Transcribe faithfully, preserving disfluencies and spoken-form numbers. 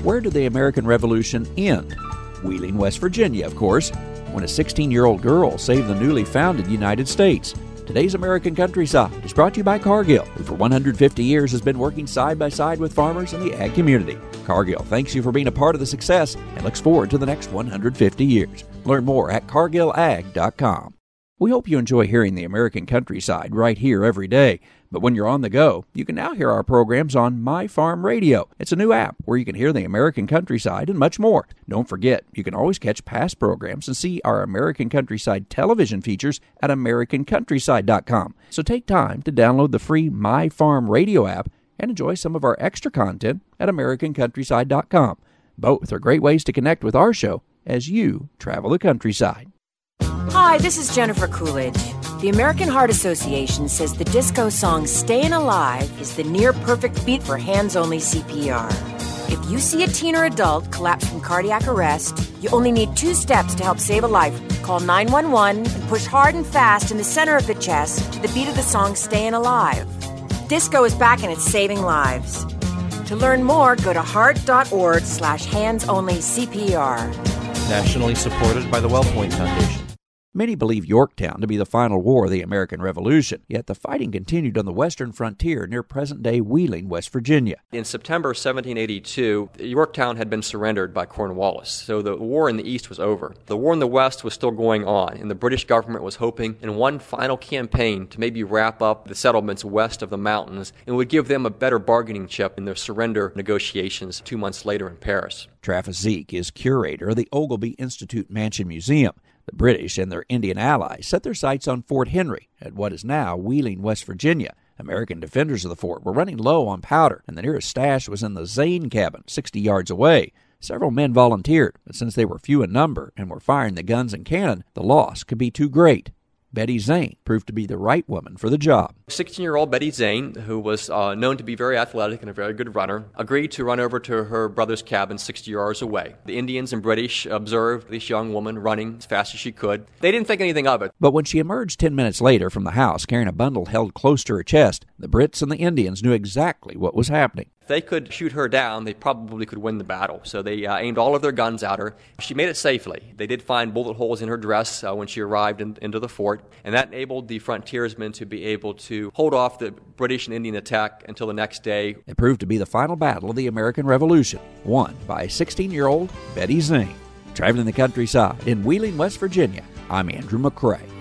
where did the American Revolution end? Wheeling, West Virginia, of course, when a sixteen-year-old girl saved the newly founded United States. Today's American Countryside is brought to you by Cargill, who for one hundred fifty years has been working side by side with farmers and the ag community. Cargill thanks you for being a part of the success and looks forward to the next one hundred fifty years. Learn more at cargill ag dot com. We hope you enjoy hearing the American Countryside right here every day. But when you're on the go, you can now hear our programs on My Farm Radio. It's a new app where you can hear the American Countryside and much more. Don't forget, you can always catch past programs and see our American Countryside television features at american countryside dot com. So take time to download the free My Farm Radio app and enjoy some of our extra content at american countryside dot com. Both are great ways to connect with our show as you travel the countryside. Hi, this is Jennifer Coolidge. The American Heart Association says the disco song Stayin' Alive is the near-perfect beat for hands-only C P R. If you see a teen or adult collapse from cardiac arrest, you only need two steps to help save a life. Call nine one one and push hard and fast in the center of the chest to the beat of the song Stayin' Alive. Disco is back and it's saving lives. To learn more, go to heart.org slash hands-only CPR. Nationally supported by the WellPoint Foundation. Many believe Yorktown to be the final war of the American Revolution, yet the fighting continued on the western frontier near present-day Wheeling, West Virginia. In September seventeen eighty-two, Yorktown had been surrendered by Cornwallis, so the war in the east was over. The war in the west was still going on, and the British government was hoping in one final campaign to maybe wrap up the settlements west of the mountains and would give them a better bargaining chip in their surrender negotiations two months later in Paris. Travis Zeke is curator of the Ogilvie Institute Mansion Museum. The British and their Indian allies set their sights on Fort Henry at what is now Wheeling, West Virginia. American defenders of the fort were running low on powder, and the nearest stash was in the Zane cabin, sixty yards away. Several men volunteered, but since they were few in number and were firing the guns and cannon, the loss could be too great. Betty Zane proved to be the right woman for the job. sixteen-year-old Betty Zane, who was uh, known to be very athletic and a very good runner, agreed to run over to her brother's cabin sixty yards away. The Indians and British observed this young woman running as fast as she could. They didn't think anything of it. But when she emerged ten minutes later from the house carrying a bundle held close to her chest, the Brits and the Indians knew exactly what was happening. If they could shoot her down, they probably could win the battle. So they uh, aimed all of their guns at her. She made it safely. They did find bullet holes in her dress uh, when she arrived in, into the fort, and that enabled the frontiersmen to be able to hold off the British and Indian attack until the next day. It proved to be the final battle of the American Revolution, won by sixteen-year-old Betty Zane. Traveling the countryside in Wheeling, West Virginia, I'm Andrew McCrae.